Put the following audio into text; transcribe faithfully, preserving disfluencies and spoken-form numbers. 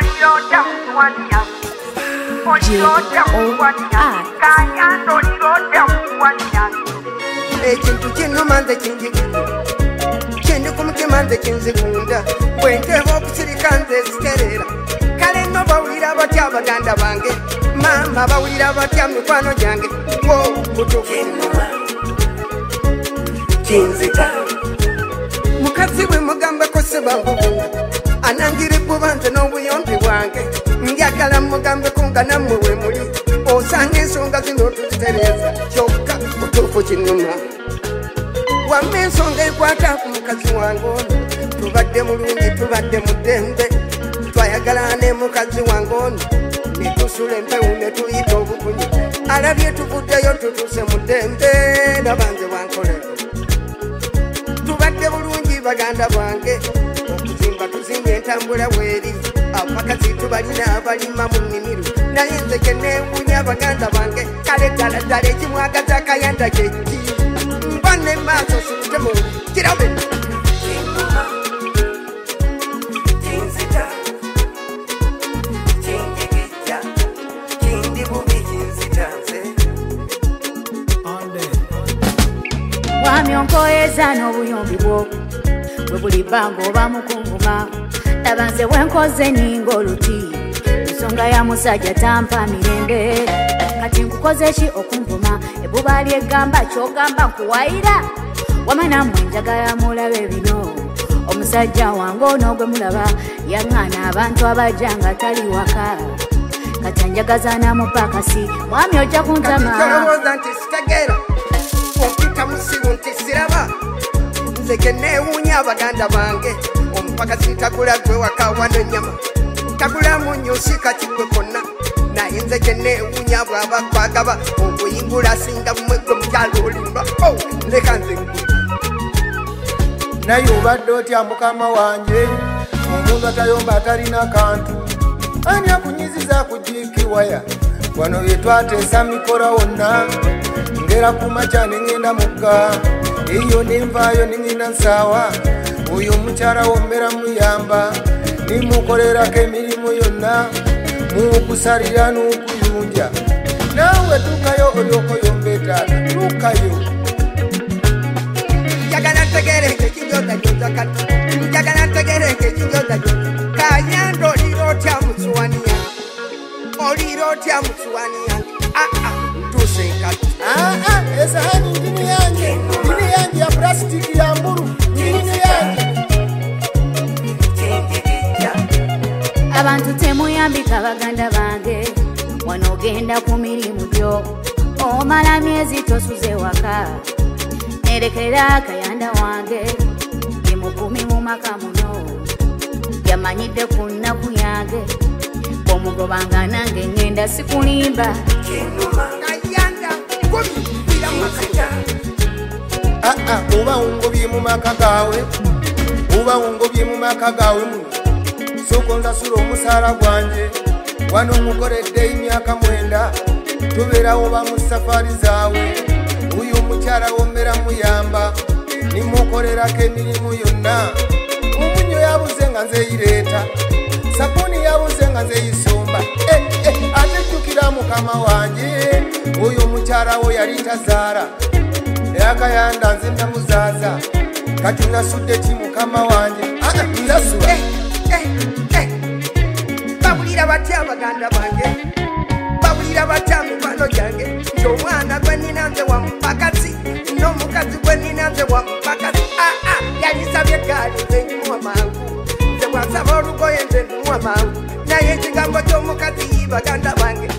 ekintu kinumanze kinjigidde kindi kumukimanze kinzigunda bwenteba okusirika nze ziterera kale nno bawulira batya baganda bange mama bawulira batya mikwano gyange wo butufu kinzita mukazi bwe mugambeko sebangubunga anangire kubanze n'obuyombi bwange njagala mugambeko nga nammwe we muli osanga ensonga zino tuzitereza kyokka butuufu kinuma wamma ensonga ekwata ku mukazi wange ono tubadde mulungi tubadde mu ddembe twayagala ne mukazi wange ono ne tusula empewu ne tuyita obukunyi alabye tuvuddeyo tutuse mu ddembe nabanze wankolera tubadde bulungi baganda bwange okuzimba tuzimba entambula bweri abakazi tubalina abalima mu nnimiro naye nze kenneewuunya baganda bange kale ddala ddala ekimwagaza akayanda kyeki mba ne maaso sikutemu kirabe kinzita kinjigijja kindi bubi kinzita nze wamyonkoyeza n'obuyombi bwo bwe buli bbanga oba mukunguma laba nze bwenkoze ninga oluti ensonga ya musajja tampa mirembe kati nkukoze ki okunvuma ebuba lyegamba kyogamba nkuwayira wama nammwe njagala mulabe bino omusajja wange ono gwe mulaba yaŋŋaana abantu abajja nga tali waka kati anjagaza namupakasi mwami ojja kuntama ompita musiru nti siraba nze kenneewuunya abaganda bange omupakasi tagula gwe waka wano ennyama tagula munyusi kati gwe konna naye nze kenneewuunya bw'aba kwagaba obuyingula asinga bumwe gwe mukyalo olimba nzeka nze naye obadde otya mukama wange omuntu atayomba atalina kantu ani akunyiziza kujiiki waya wano bye twateesa mikora wonna ngera kumakya nengenda mugga eyo nenvaayo nengenda nsaawa oyo omukyala wombera muyamba nimukolerako emirimu yonna mukusalira n'okuyunja naawe tukayo olyokoyomba etaata tukayo njagala ntegereke kinjozajoza kati njagala ntegereke kinjozajoza kayanda olira otya musuwani yange olira otya musuwani yange aa ntuse kati aa esahani ndini yange ndini yange ya plasitiki ya mbulu ndini yange abantu temuyambika baganda bange wano ogenda ku mirimu gyo omala myezi tosuze waka nerekera akayanda wange ye mukumi mu maka muno yamanyidde ku nnaku yange omugobanga nange ngenda sikulimba aa oba ungobye mu maka gawe oba ungobye mu maka gawe muno soko nzasula omusaala gwange wano mukoledde emyaka mwenda tubeerawo ba mu safaari zaawe oyo omukyala wombera muyamba nimukolerako emirimu yonna omunyo yabuze nga nzeyireeta sabuuni yabuze nga nzeyisomba ate jjukira mukama wange oyo omukyala wo yali tazaala yakayanda nze namuzaaza kati nasudde ki mukama wange nzasula babulira batya abaganda bange babulira batya mikwano gyange nti omwana gwe nina nze wa mupakasi n'omukazi gwe nina nze wa mupakasi aa yalisabye egaali nze njimuwa mangu nze bwasaba olugoye nze ndimuwa mangu naye ekigambo ky'omukazi baganda bange